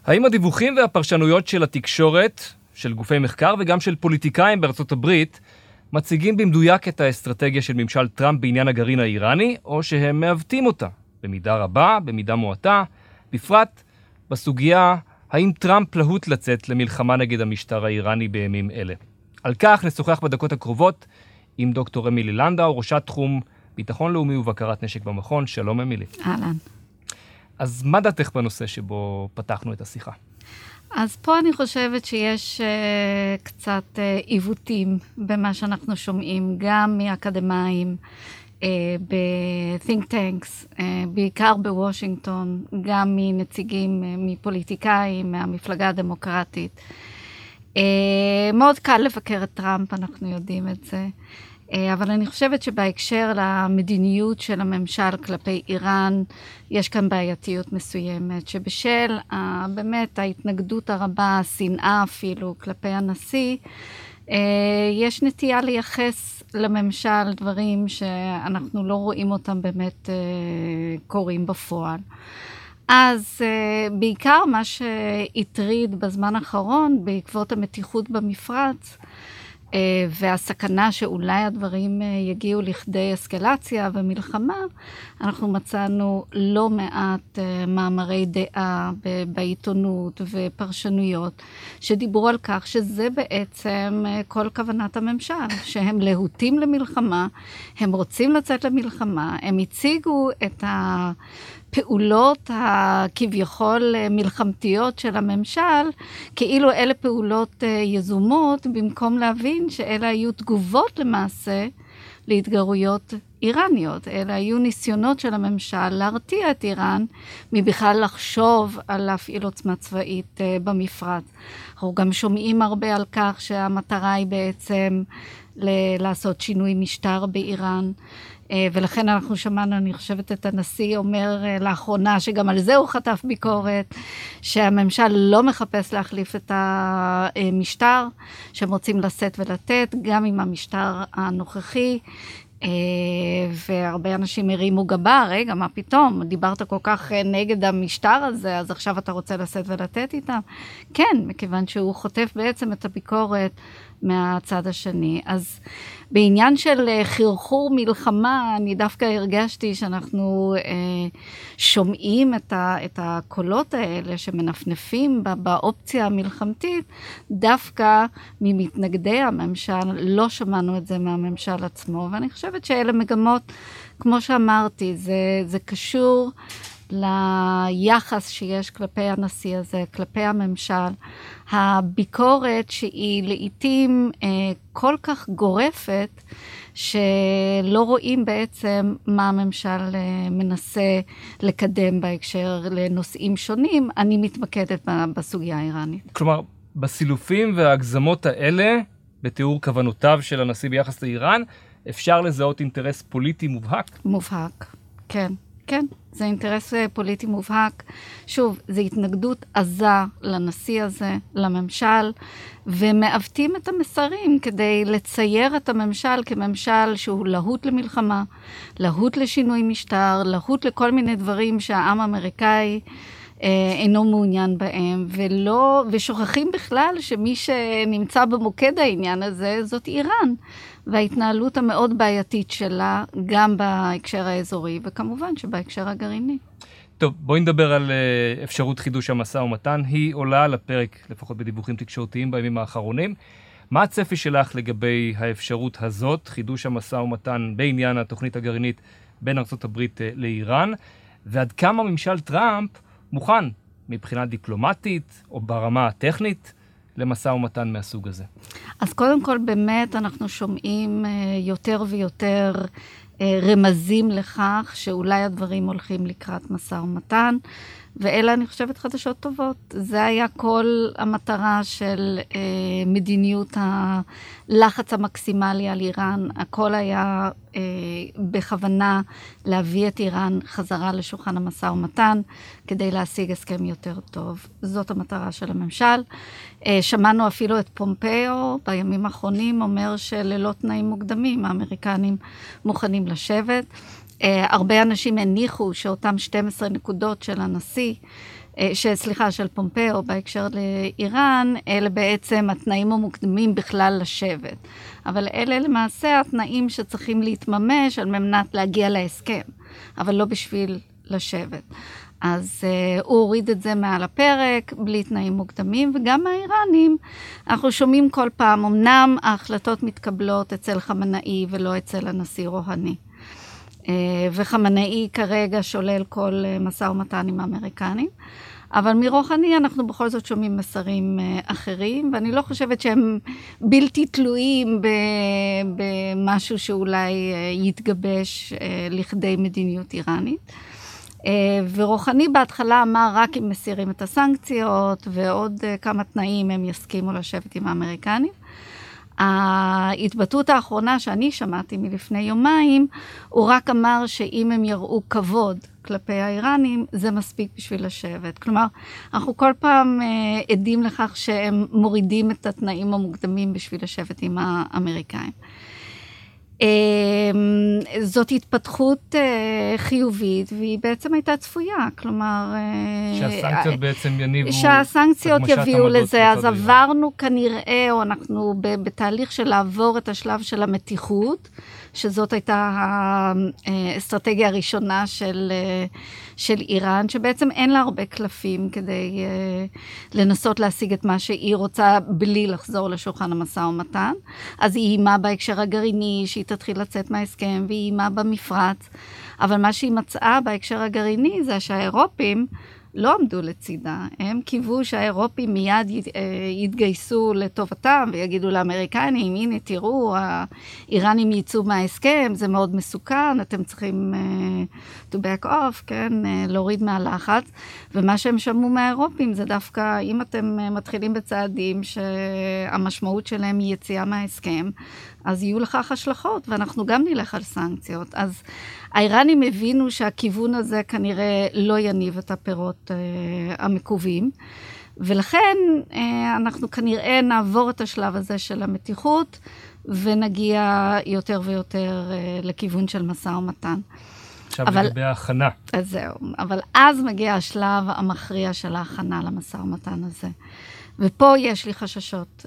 האם הדיווחים והפרשנויות של התקשורת, של גופי מחקר וגם של פוליטיקאים בארצות הברית, מציגים במדויק את האסטרטגיה של ממשל טראמפ בעניין הגרעין האיראני, או שהם מעוותים אותה, במידה רבה, במידה מועטה, בפרט בסוגיה האם טראמפ להוט לצאת למלחמה נגד המשטר האיראני בימים אלה. על כך נשוחח בדקות הקרובות עם דוקטור אמילי לנדאו, ראשת תחום ביטחון לאומי ובקרת נשק במכון. שלום אמילי. אהלן. אז מה דעתך בנושא שבו פתחנו את השיחה? אז פה אני חושבת שיש קצת עיוותים במה שאנחנו שומעים, גם מאקדמאים, ב-think tanks, בעיקר בוושינגטון, גם מנציגים, מפוליטיקאים, מהמפלגה הדמוקרטית. מאוד קל לבקר את טראמפ, אנחנו יודעים את זה. אבל אני חושבת שבהקשר למדיניות של הממשל כלפי איראן, יש כאן בעייתיות מסוימת, שבשל באמת ההתנגדות הרבה, השנאה אפילו כלפי הנשיא, יש נטייה לייחס לממשל דברים שאנחנו לא רואים אותם באמת קורים בפועל. אז בעיקר מה שהטריד בזמן האחרון, בעקבות המתיחות במפרץ, והסכנה שאולי הדברים יגיעו לכדי אסקלציה ומלחמה, אנחנו מצאנו לא מעט מאמרי דעה בעיתונות ופרשנויות, שדיברו על כך שזה בעצם כל כוונת הממשל, שהם להוטים למלחמה, הם רוצים לצאת למלחמה, הם הציגו את הפעולות הכביכול מלחמתיות של הממשל, כאילו אלה פעולות יזומות, במקום להבין שאלה היו תגובות למעשה להתגרויות איראניות. אלה היו ניסיונות של הממשל להרתיע את איראן, מבכלל לחשוב על להפעיל עוצמה צבאית במפרץ. אנחנו גם שומעים הרבה על כך שהמטרה היא בעצם לעשות שינוי משטר באיראן, ולכן אנחנו שמענו, אני חושבת, את הנשיא אומר לאחרונה, שגם על זה הוא חטף ביקורת, שהממשל לא מחפש להחליף את המשטר, שהם רוצים לשאת ולתת, גם עם המשטר הנוכחי, והרבה אנשים הרימו גבה, רגע, מה פתאום? דיברת כל כך נגד המשטר הזה, אז עכשיו אתה רוצה לשאת ולתת איתם? כן, מכיוון שהוא חוטף בעצם את הביקורת מהצד השני. אז בעניין של חרחור מלחמה, אני דווקא הרגשתי שאנחנו שומעים את הקולות האלה שמנפנפים באופציה המלחמתית, דווקא ממתנגדי הממשל, לא שמענו את זה מהממשל עצמו, ואני חושבת שאלה מגמות, כמו שאמרתי, זה קשור ליחס שיש כלפי הנשיא הזה, כלפי הממשל, הביקורת שהיא לעתים כל כך גורפת, שלא רואים בעצם מה הממשל מנסה לקדם בהקשר לנושאים שונים. אני מתמקדת בסוגיה האיראנית. כלומר, בסילופים וההגזמות האלה, בתיאור כוונותיו של הנשיא ביחס לאיראן, אפשר לזהות אינטרס פוליטי מובהק? מובהק, כן. כן, זה אינטרס פוליטי מובהק. שוב, זו התנגדות עזה לנשיא הזה, לממשל, ומעוותים את המסרים כדי לצייר את הממשל כממשל שהוא להוט למלחמה, להוט לשינוי משטר, להוט לכל מיני דברים שהעם האמריקאי אינו מעוניין בהם, ושוכחים בכלל שמי שנמצא במוקד העניין הזה זאת איראן, וההתנהלות המאוד בעייתית שלה, גם בהקשר האזורי, וכמובן שבהקשר הגרעיני. טוב, בואי נדבר על אפשרות חידוש המשא ומתן. היא עולה על הפרק, לפחות בדיווחים תקשורתיים בימים האחרונים. מה הצפי שלך לגבי האפשרות הזאת, חידוש המשא ומתן בעניין התוכנית הגרעינית בין ארצות הברית לאיראן, ועד כמה ממשל טראמפ מוכן מבחינה דיפלומטית או ברמה הטכנית למשא ומתן מהסוג הזה? אז קודם כל באמת אנחנו שומעים יותר ויותר רמזים לכך שאולי הדברים הולכים לקראת משא ומתן, ואלה אני חושבת חדשות טובות. זה היה כל המטרה של מדיניות הלחץ המקסימלי על איראן. הכל היה בכוונה להביא את איראן חזרה לשולחן המשא ומתן, כדי להשיג הסכם יותר טוב. זאת המטרה של הממשל. שמענו אפילו את פומפאו בימים האחרונים אומר שללא תנאים מוקדמים האמריקנים מוכנים לשבת. הרבה אנשים הניחו שאותם 12 נקודות של הנשיא סליחה, של פומפאו בהקשר לאיראן, אלה בעצם התנאים המוקדמים בכלל לשבת. אבל אלה למעשה התנאים שצריכים להתממש על מנת להגיע להסכם, אבל לא בשביל לשבת. אז הוא הוריד את זה מעל הפרק, בלי תנאים מוקדמים, וגם האיראנים, אנחנו שומעים כל פעם, אמנם ההחלטות מתקבלות אצל חמנאי ולא אצל הנשיא רוהני. וחמנאי כרגע שולל כל משא ומתן עם האמריקנים, אבל מרוהני אנחנו בכל זאת שומעים מסרים אחרים, ואני לא חושבת שהם בלתי תלויים במשהו שאולי יתגבש לכדי מדיניות איראנית. ורוהני בהתחלה אמר רק אם מסירים את הסנקציות, ועוד כמה תנאים הם יסכימו לשבת עם האמריקנים. ההתבטאות האחרונה שאני שמעתי מלפני יומיים, הוא רק אמר שאם הם יראו כבוד כלפי האיראנים, זה מספיק בשביל לשבת. כלומר, אנחנו כל פעם עדים לכך שהם מורידים את התנאים המוקדמים בשביל לשבת עם האמריקאים. זאת התפתחות חיובית, והיא בעצם הייתה צפויה, כלומר... שהסנקציות בעצם יניבו... שהסנקציות יביאו לזה, אז עברנו כנראה, או אנחנו בתהליך של לעבור את השלב של המתיחות, שזאת הייתה האסטרטגיה הראשונה של איראן, שבעצם אין לה הרבה קלפים כדי לנסות להשיג את מה שהיא רוצה בלי לחזור לשולחן המשא ומתן. אז היא אימה בהקשר הגרעיני, שהיא תתחיל לצאת מההסכם, והיא אימה במפרץ. אבל מה שהיא מצאה בהקשר הגרעיני זה שהאירופים לא עמדו לצידה. הם קיוו שהאירופים מיד יתגייסו לטובתם ויגידו לאמריקנים, הנה תראו, האיראנים יצאו מההסכם, זה מאוד מסוכן, אתם צריכים to back off, כן, להוריד מהלחץ. ומה שהם שמעו מהאירופים זה דווקא, אם אתם מתחילים בצעדים שהמשמעות שלהם היא יציאה מההסכם, אז יהיו לכך השלכות, ואנחנו גם נלך על סנקציות. אז האיראנים הבינו שהכיוון הזה כנראה לא יניב את הפירות המקווים, ולכן אנחנו כנראה נעבור את השלב הזה של המתיחות, ונגיע יותר ויותר לכיוון של משא ומתן. עכשיו לגבי ההכנה. אז זהו, אבל אז מגיע השלב המכריע של ההכנה למשא ומתן הזה. ופה יש לי חששות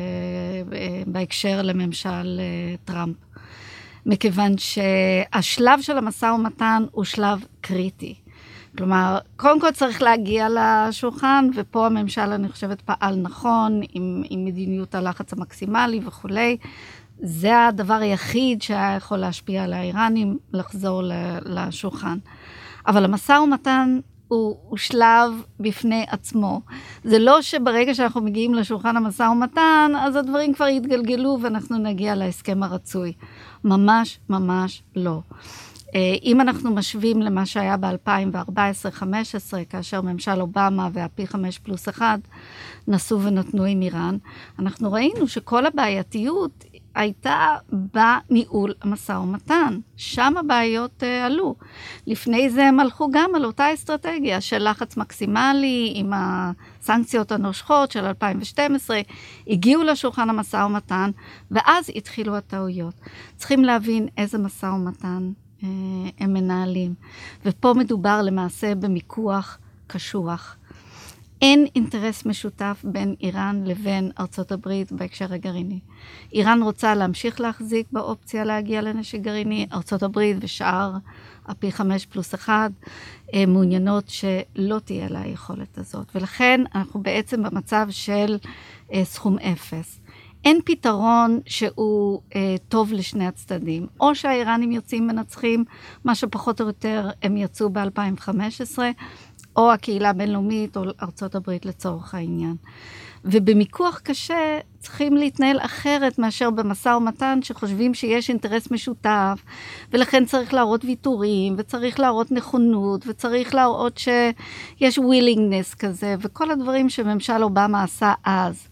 בהקשר לממשל טראמפ, מכיוון שהשלב של המשא ומתן הוא שלב קריטי. כלומר, קודם כל צריך להגיע לשולחן, ופה הממשל, אני חושבת, פעל נכון, עם מדיניות הלחץ המקסימלי וכולי. זה הדבר היחיד שהיה יכול להשפיע על האיראנים, לחזור לשולחן. אבל המשא ומתן הוא שלב בפני עצמו. זה לא שברגע שאנחנו מגיעים לשולחן המשא ומתן, אז הדברים כבר יתגלגלו ואנחנו נגיע להסכם הרצוי. ממש, ממש לא. אם אנחנו משווים למה שהיה ב-2014-2015, כאשר ממשל אובמה והפי 5+1 נסו ונתנו עם איראן, אנחנו ראינו שכל הבעייתיות הייתה בניהול המשא ומתן. שם הבעיות עלו. לפני זה הם הלכו גם על אותה אסטרטגיה של לחץ מקסימלי עם הסנקציות הנושכות של 2012, הגיעו לשולחן המשא ומתן, ואז התחילו הטעויות. צריכים להבין איזה משא ומתן הם מנהלים. ופה מדובר למעשה במיקוח קשוח. אין אינטרס משותף בין איראן לבין ארצות הברית בהקשר הגרעיני. איראן רוצה להמשיך להחזיק באופציה להגיע לנשק גרעיני, ארצות הברית ושאר הפי 5+1 מעוניינות שלא תהיה לה היכולת הזאת. ולכן אנחנו בעצם במצב של סכום אפס. אין פתרון שהוא טוב לשני הצדדים. או שהאיראנים יוצאים מנצחים, מה שפחות או יותר הם יצאו ב-2015, או הקהילה הבינלאומית, או ארצות הברית לצורך העניין. ובמיקוח קשה צריכים להתנהל אחרת מאשר במשא ומתן, שחושבים שיש אינטרס משותף, ולכן צריך להראות ויתורים, וצריך להראות נכונות, וצריך להראות שיש willingness כזה, וכל הדברים שממשל אובמה עשה אז.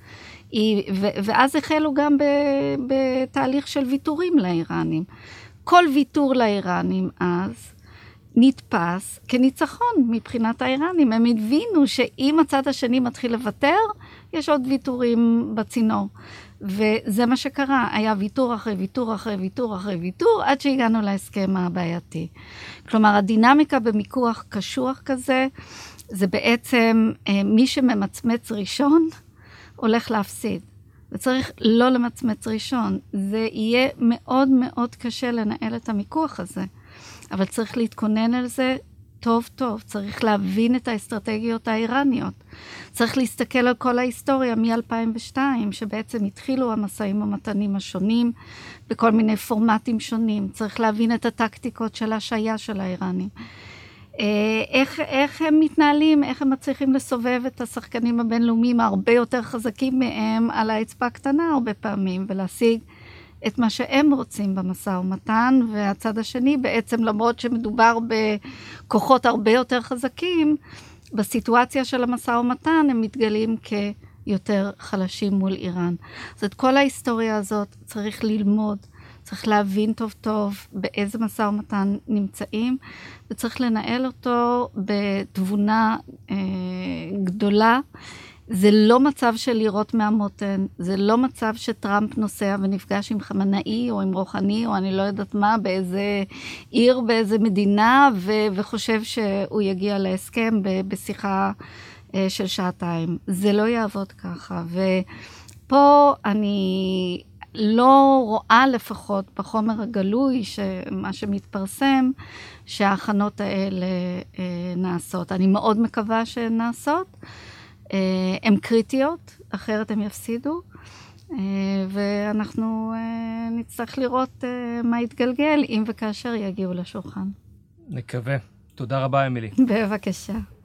ואז החלו גם בתהליך של ויתורים לאיראנים. כל ויתור לאיראנים אז נתפס כניצחון מבחינת האיראנים. הם הבינו שאם הצד השני מתחיל לוותר, יש עוד ויתורים בצינור. וזה מה שקרה, היה ויתור אחרי ויתור אחרי ויתור אחרי ויתור, עד שהגענו להסכם הבעייתי. כלומר, הדינמיקה במיקוח קשוח כזה, זה בעצם מי שממצמץ ראשון הולך להפסיד. וצריך לא למצמץ ראשון. זה יהיה מאוד מאוד קשה לנהל את המיקוח הזה. אבל צריך להתכונן על זה טוב טוב. צריך להבין את האסטרטגיות האיראניות. צריך להסתכל על כל ההיסטוריה מ-2002, שבעצם התחילו המשאים ומתנים השונים, בכל מיני פורמטים שונים. צריך להבין את הטקטיקות של השהיה של האיראנים. איך הם מתנהלים, איך הם מצליחים לסובב את השחקנים הבינלאומיים הרבה יותר חזקים מהם על האצבע הקטנה הרבה פעמים, ולהשיג את מה שהם רוצים במשא ומתן, והצד השני בעצם למרות שמדובר בכוחות הרבה יותר חזקים, בסיטואציה של המשא ומתן הם מתגלים כיותר חלשים מול איראן. אז את כל ההיסטוריה הזאת צריך ללמוד, צריך להבין טוב טוב באיזה משא ומתן נמצאים, וצריך לנהל אותו בתבונה גדולה. זה לא מצב של לירות מהמותן, זה לא מצב שטראמפ נוסע ונפגש עם חמנאי או עם רוחני, או אני לא יודעת מה, באיזה עיר, באיזה מדינה, וחושב שהוא יגיע להסכם בשיחה של שעתיים. זה לא יעבוד ככה, ופה אני לא רואה לפחות בחומר הגלוי, מה שמתפרסם, שההכנות האלה נעשות. אני מאוד מקווה שהן נעשות. הן קריטיות, אחרת הם יפסידו, ואנחנו נצטרך לראות מה יתגלגל, אם וכאשר יגיעו לשולחן. נקווה. תודה רבה, אמילי. בבקשה.